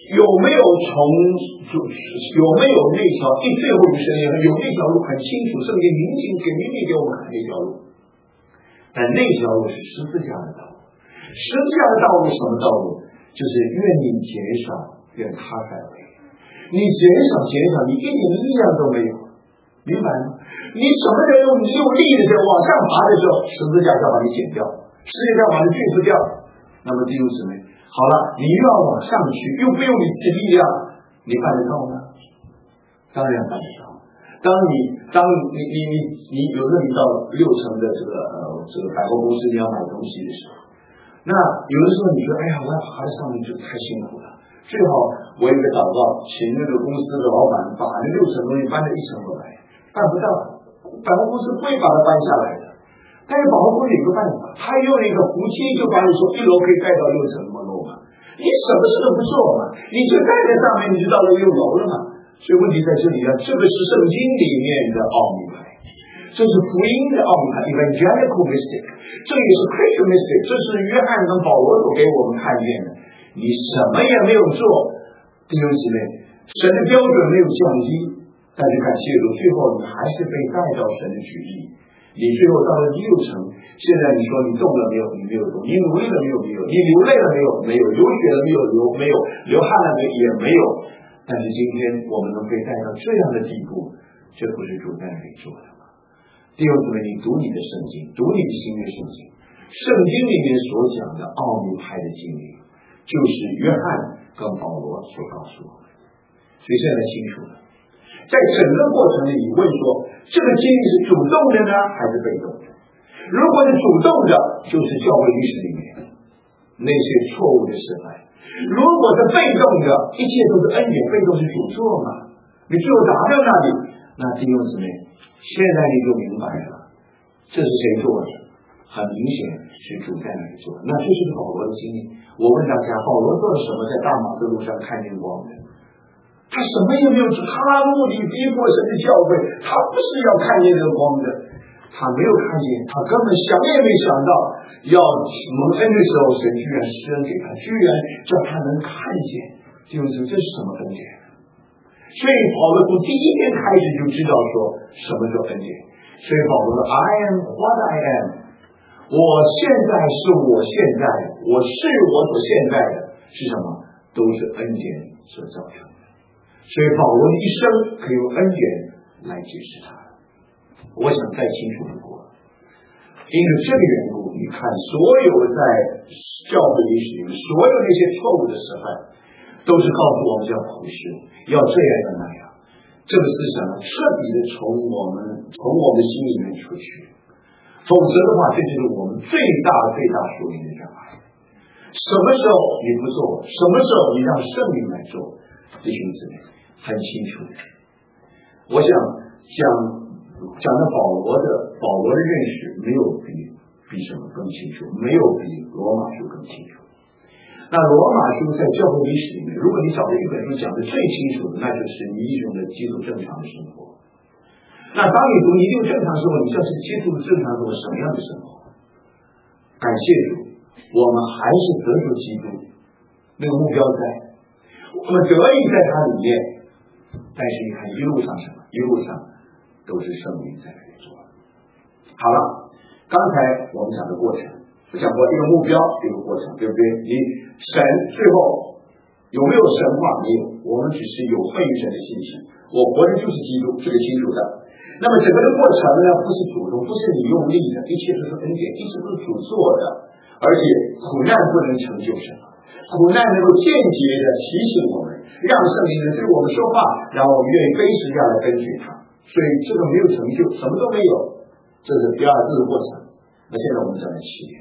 有没有从有没有那条一最后一生有那条路很清楚，圣经明显给明明给我们看那条路，但那条路是十字架的道路。十字架的道路什么道路？就是愿你减少，愿他在为。你减少减少，你一点力量都没有，明白吗？你什么人用你用力的时候往上爬的时候，十字架就把你减掉，十字架把你锯除掉。那么弟兄姊妹，好了，你又要往上去，又不用你自己力量，你办得到吗？当然办得到。当你当你你你你有时候你到六层的这个呃这个百货公司你要买东西的时候，那有的时候你说，哎呀，我要爬在上面就太辛苦了，最好我有个祷告，请那个公司的老板把那六层东西搬到一层楼来，办不到，百货公司不会把它搬下来的。但是百货公司有个办法，他用那个扶梯就把你从一楼可以带到六层楼嘛，你什么事都不做嘛，你就站在上面你就到了六楼了嘛。所以问题在这里啊，这个是圣经里面的奥秘派，这是福音的奥秘派 evangelical mystic， 这也是 Christian mystic， 这是约翰跟保罗所给我们看见的。你什么也没有做，弟兄姊妹，神的标准没有降低，但是感谢主，最后你还是被带到神的旨意。你最后到了六层，现在你说你动了没有？你没有动。你努力了没有？没有。你流泪了没有？没有。流血了没有？流没有。流汗了没有？也没有。但是今天我们能被带到这样的地步，这不是主在那里做的吗？弟兄姊妹，你读你的圣经，读你的新约圣经，圣经里面所讲的奥秘派的经历，就是约翰跟保罗所告诉我们。所以现在清楚了，在整个过程里，你问说这个经历是主动的呢，还是被动的？如果是主动的，就是教会历史里面那些错误的示范；如果是被动的，一切都是恩典，被动是主做嘛。你只有达到那里，那弟兄姊妹，现在你就明白了，这是谁做的？很明显是主在那里做的。那这就是保罗的经历。我问大家，保罗做了什么？在大马士路上看见光的？他什么也没有做，他目的逼迫神的教会，他不是要看见这个光的，他没有看见，他根本想也没想到要蒙恩的时候，神居然施恩给他，居然叫他能看见，就是这是什么恩典？所以保罗从第一天开始就知道说什么叫恩典。所以保罗说 I am what I am， 我现在是我现在，我是我所现在的是什么？都是恩典所造成的。所以保罗的一生可以用恩典来解释它。我想再清楚不过，因为这个缘故，你看所有在教会历史里面所有那些错误的示范，都是告诉我们要苦事，要这样要那样。这个思想彻底的从我们从我们的心里面出去，否则的话，这就是我们最大最大属灵的障碍。什么时候你不做，什么时候你让圣灵来做，弟兄姊妹很清楚的。我想讲讲到保罗的保罗的认识，没有比比什么更清楚，没有比罗马书更清楚。那罗马书在教会历史里面，如果你找到一本书讲的最清楚的，那就是你一种的基督正常的生活。那当你读一定正常生活，你知道是基督正常生活什么样的生活？感谢主，我们还是得着基督那个目标在，我们得以在它里面。但是你看一路上什么？一路上都是圣灵在那里做。好了，刚才我们讲的过程，我讲过一个目标，一个过程，对不对？你神最后有没有神话？没有，我们只是有份于神的信心。我活着就是基督，这个清楚的。那么整个的过程呢，不是主动，不是你用力的，一切都是恩典，一切都是主做的。而且苦难不能成就什么，苦难能够间接的提醒我们，让圣灵能对我们说话，然后我们愿意背十字架来跟随他。所以这个没有成就，什么都没有，这是第二这个过程。那现在我们再来起点，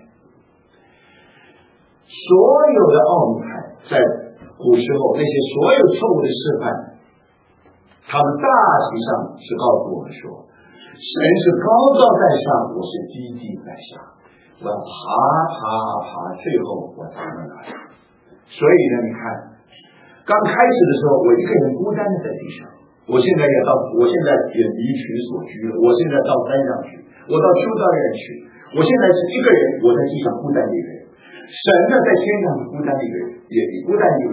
所有的奥秘派在古时候那些所有错误的示范，他们大体上是告诉我们说，神是高高在上，我是低低在下，我要爬爬爬，最后我才能来。所以呢，你看刚开始的时候，我一个人孤单的在地上，我现在也到，我现在也离群所居了，我现在到山上去，我到丘道院去，我现在是一个人，我在地上孤单一个人。神呢，在天上是孤单一个人，也孤单一位神。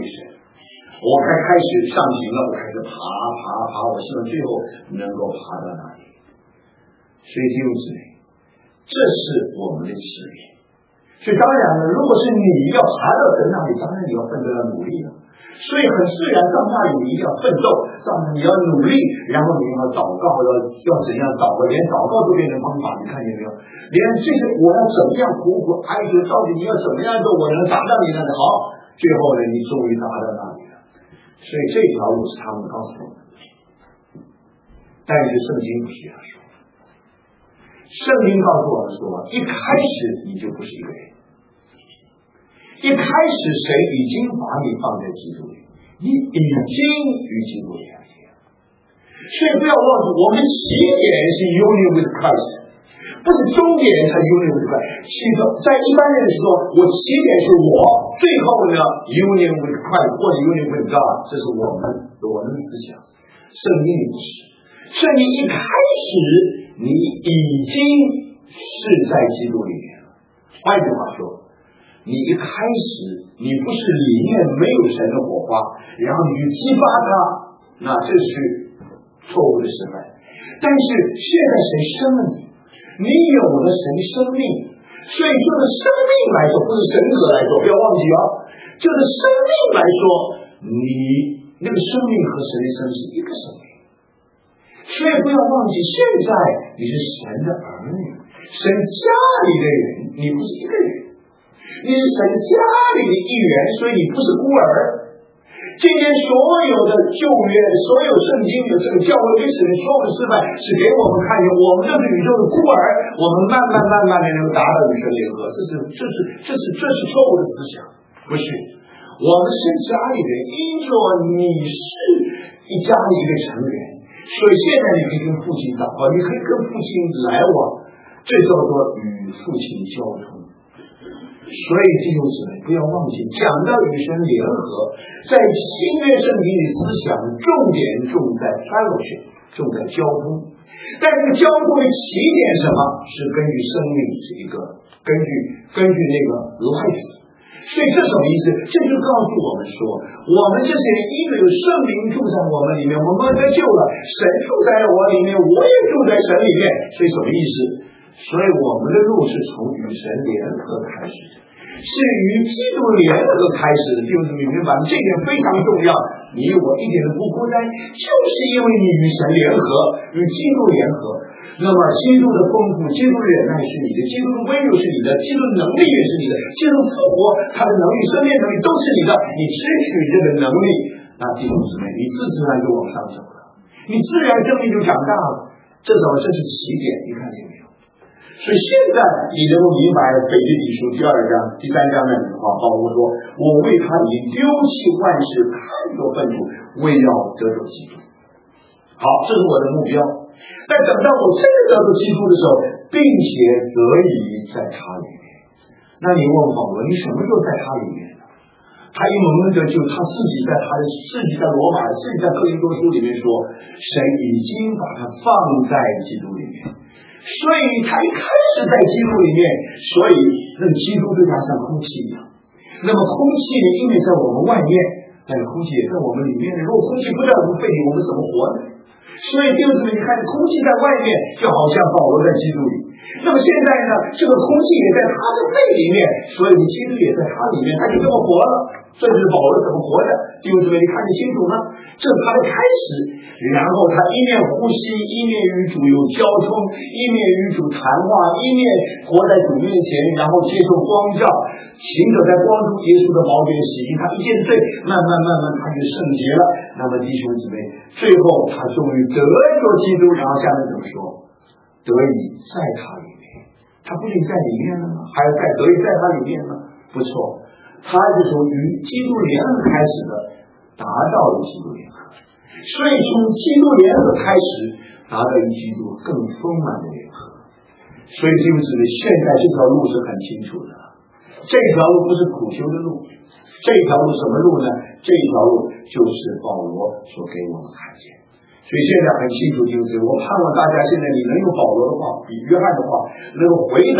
我开开始上行了，我开始爬爬爬，我希望最后能够爬到哪里。所以弟兄姊妹，这是我们的使命。所以当然了，如果是你要爬到神那里，当然你要奋斗要努力了。所以很自然，到那里你一定要奋斗，到那你要努力，然后你要祷告，要要怎样祷告，连祷告都变成方法，你看见没有？连这些我要怎么样苦苦哀求，到底你要怎么样做，我能达到你那里好？最后呢，你终于达到那里了。所以这条路是他们告诉我们，但是圣经不是这样说。圣经告诉我们说，一开始你就不是一个人。一开始神已经把你放在基督里，你已经与基督连接。所以不要忘记，我们起点是 union with Christ， 不是终点才 union with Christ。起头在一般人说，我起点是我，最后呢 union with Christ 或者 union with God， 这是我们我们的思想。圣经里不是，圣经一开始你已经是在基督里面了。换句话说，你一开始你不是里面没有神的火花，然后你去激发它，那这是错误的示范。但是现在神生了你，你有了神生命，所以就着生命来说，不是神格来说，不要忘记啊，就着生命来说，你那个生命和神的生是一个生命。所以不要忘记，现在你是神的儿女，神家里的人，你不是一个人，你是神家里的一员，所以你不是孤儿。今天所有的旧约，所有圣经的这个教会历史的所有的示范，是给我们看见，我们就是宇宙的孤儿，我们慢慢慢慢的能够达到与神联合，这是这是这是这是错误的思想，不是。我们是家里人，因着你是一家里一个成员，所以现在你可以跟父亲祷告，你可以跟父亲来往，这叫做与父亲交通。所以弟兄姊妹不要忘记，讲到与神联合，在新约圣经里思想重点重在 fellowship， 重在交通。但是交通的起点什么？是根据生命是一个根据根据那个 life。所以这什么意思？这就告诉我们说，我们这些人因为有圣灵住在我们里面，我们得救了，神住在我里面，我也住在神里面。所以什么意思？所以我们的路是从与神联合开始的，是与基督联合开始的。弟兄姊妹明白，这点非常重要。你我一点都不孤单，就是因为你与神联合，与基督联合。那么基督的丰富，基督的忍耐是你的，基督的温柔是你的，基督的能力也是你的，基督复活他的能力、生命能力都是你的。你支取这个能力，那弟兄姊妹，你自自然就往上走了，你自然生命就长大了。这种这是起点，你看见没有？所以现在你能够明白腓立比书第二章、第三章那里的话，保罗说：“我为他已丢弃万事，看作粪土，为要得着基督。”好，这是我的目标。但等到我真的得到基督的时候，并且得以在他里面，那你问保罗，你什么时候在他里面呢？他一蒙着就他自己在他的自己在罗马，自己在哥林多书里面说，神已经把他放在基督里面，所以他一开始在基督里面，所以那基督对他像空气一样。那么空气呢，因为在我们外面，但是空气也在我们里面。如果空气不在我们肺里，我们怎么活呢？所以弟兄姊妹，你看空气在外面，就好像保罗在基督里。那么现在呢，这个空气也在他的肺里面，所以基督也在他里面，他就这么活了。这就是保罗怎么活的。弟兄姊妹，你看得清楚吗？这是他的开始。然后他一面呼吸，一面与主有交通，一面与主谈话，一面活在主面前，然后接受光照，行走在光中，耶稣的宝血洗净他一件罪，慢慢慢慢他就圣洁了。那么弟兄姊妹，最后他终于得着基督，然后下面怎么说？得以在他里面，他不仅在里面了吗？还要在得以在他里面呢？不错，他是从与基督联合开始的，达到了基督联合。所以从基督联合开始，达到与基督更丰满的联合。所以弟兄姊妹，现在这条路是很清楚的，这条路不是苦修的路，这条路什么路呢？这条路就是保罗所给我们看见。所以现在很清楚，就是我盼望大家现在你能用保罗的话，比约翰的话，能够回答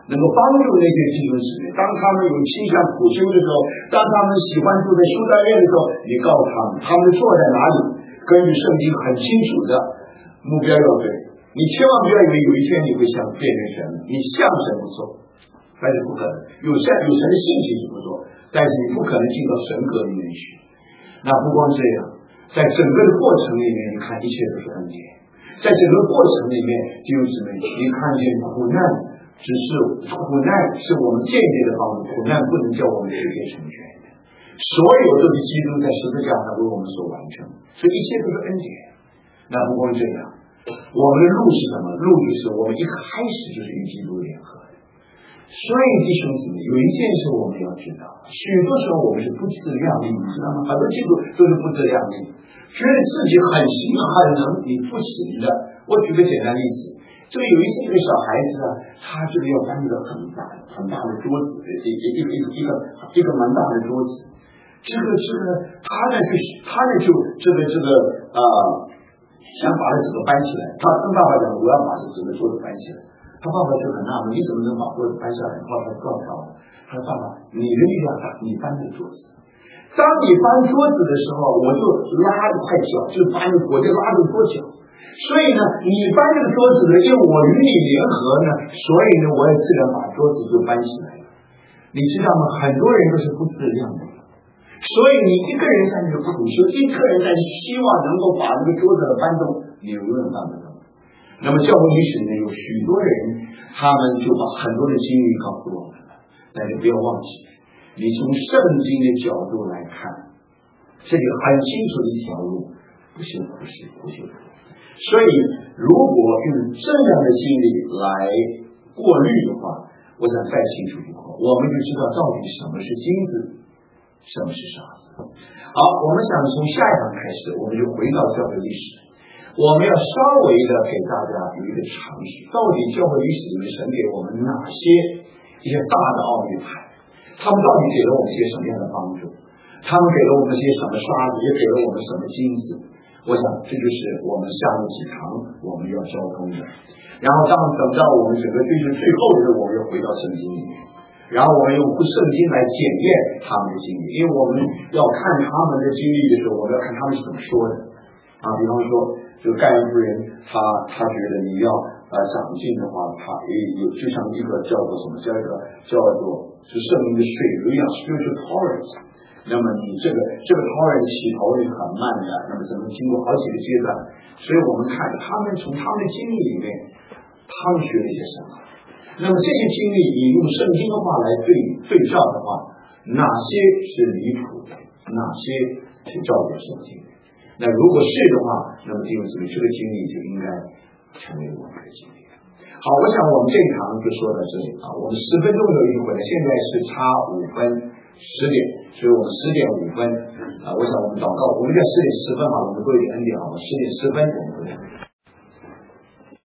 能够帮助那些弟兄姊妹。当他们有倾向苦修的时候，当他们喜欢住在书斋院的时候，你告诉他们他们坐在哪里，根据圣经很清楚的目标要对。你千万不要以为有一天你会想变成神，你像神不错，但是不可能。有神有神的性情是不错，但是你不可能进到神格里面去。那不光这样，在整个的过程里面，你看一切都是恩典。在整个过程里面，弟兄姊妹，你看见苦难只是苦难是我们间接的帮助，苦难不能叫我们直接成全的。所有都是基督在十字架上为我们所完成，所以一切都是恩典。那不光这样，我们的路是什么？路就是我们一开始就是与基督联合的。所以弟兄姊妹，有一件事我们要知道，许多时候我们是不自量力，你知道吗？很多基督都是不自量力，觉得自己很行很能，你不行的。我举个简单例子，这个有一些这个小孩子啊，他这个要搬一个很大很大的桌子，一一一个一个一个一个蛮大的桌子，这个这个他呢就他呢就这个这个啊、呃、想把这个搬起来，他跟爸爸讲我要把这整个桌子搬起来，他爸爸就很纳闷，你怎么能把桌子搬下来？然后他告诉他，他说爸爸，你的力量大，你搬这桌子。当你搬桌子的时候，我就拉一块脚，就把你我就拉住桌脚。所以呢，你搬这个桌子呢，因为我与你联合呢，所以呢，我也自然把桌子就搬起来了。你知道吗？很多人都是不自量的，所以你一个人在那个苦修，一个人在希望能够把这个桌子的搬动，你永远搬不动。那么教会历史呢，有许多人，他们就把很多的经历告诉我们了，但是不要忘记，你从圣经的角度来看，这里很清楚的一条路，不是不是不是。所以如果用这样的经历来过滤的话，我想再清楚一点，我们就知道到底什么是金子，什么是沙子。好，我们想从下一堂开始，我们就回到教会历史，我们要稍微的给大家有一个常识，到底教会历史里面神给我们哪些一些大的奥秘牌，他们到底给了我们些什么样的帮助，他们给了我们些什么沙子，也给了我们什么金子。我想这就是我们下面几堂我们要交通的。然后当等到我们整个追求最后的时候，我们要回到圣经里面，然后我们用圣经来检验他们的经历，因为我们要看他们的经历的时候，我们要看他们是怎么说的啊。比方说这个盖恩夫人，他他觉得你要呃长进的话，他也有就像一个叫做什么，叫一个叫做是圣灵的水流一样 spiritual torrent。那么你这个这个超人起头是很慢的，那么怎么经过好几个阶段？所以我们看他们从他们的经历里面，他们学了一些什么？那么这些经历引用圣经的话来对对照的话，哪些是离谱的，哪些是照着圣经的？那如果是的话，那么弟兄姊妹，这个经历就应该成为我们的经历。好，我想我们这一堂就说到这里啊，我们十分钟有一会，现在是差五分。十点，所以我们十点五分啊，我想我们祷告，我们在十点十分嘛，我们多一点恩典好吗？十点十分我们回来。